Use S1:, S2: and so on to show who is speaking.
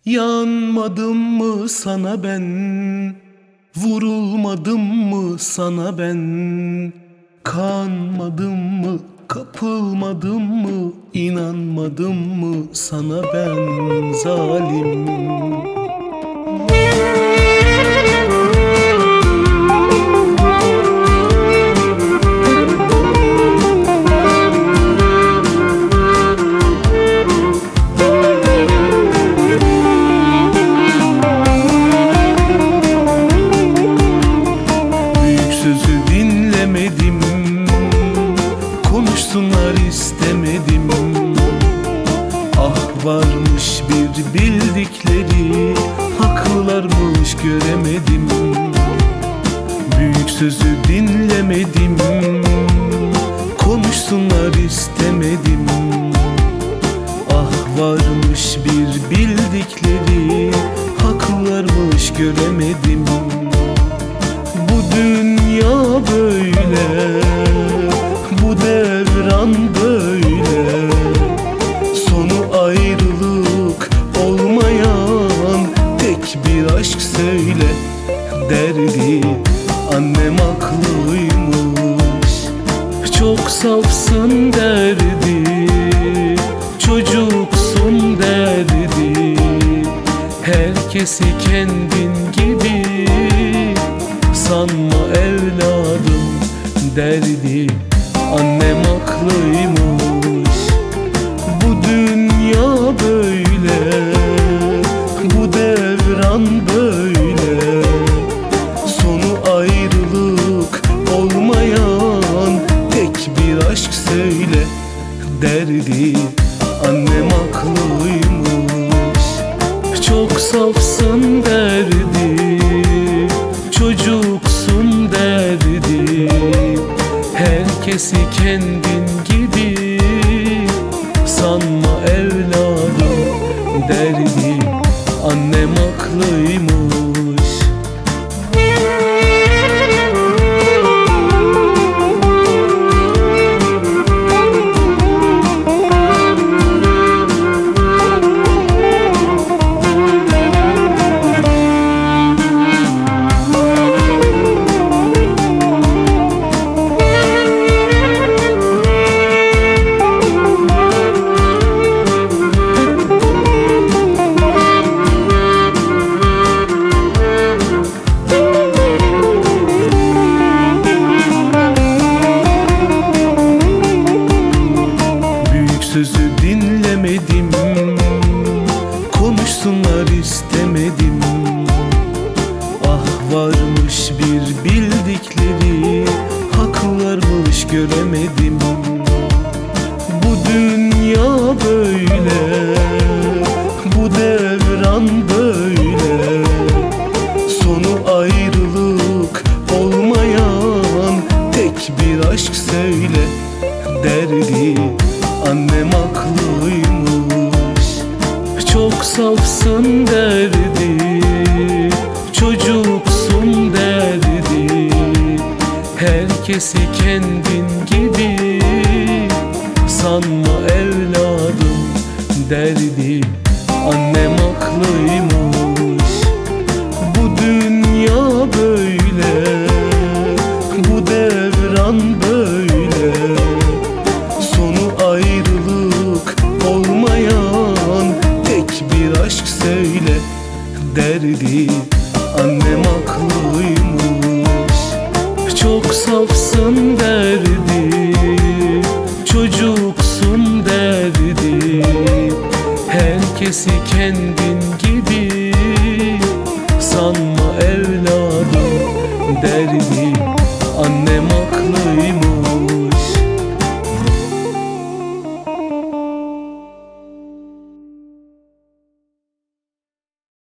S1: Yanmadım mı sana ben? Vurulmadım mı sana ben? Kanmadım mı? Kapılmadım mı? İnanmadım mı sana ben zalim? Sözü dinlemedim, konuşsunlar istemedim. Ah varmış bir bildikleri, haklılarmış göremedim. Büyük sözü dinlemedim, konuşsunlar istemedim. Ah varmış bir bildikleri, haklılarmış göremedim. Bu dünya böyle, bu devran böyle. Sonu ayrılık olmayan tek bir aşk söyle derdi. Annem haklıymış, çok safsın derdi. Çocuksun derdi. Herkesi kendin gibi sanma evladım derdi. Annem haklıymış, bu dünya böyle, bu devran böyle. Sonu ayrılık olmayan tek bir aşk söyle derdi. Annem haklıymış, çok safsın derdi. Çocuksun derdi. Herkesi kendin gibi sanma evladım derdi. Annem haklıymış. Sözü dinlemedim, konuşsunlar istemedim. Ah varmış bir bildikleri, haklılarmış göremedim. Bu dünya böyle, bu devran böyle. Sonu ayrılık olmayan tek bir aşk söyle derdi. Annem haklıymış, çok safsın derdi. Çocuksun derdi. Herkesi kendin gibi sanma evladım derdi. Annem haklıymış, bu dünya böyle, bu devran böyle. Sonu ayrılık olmayan tek bir aşk söyle derdi. Annem haklıymış, çok safsın derdi. Çocuksun derdi. Herkesi kendin gibi sanma evladım derdi. Annem haklıymış.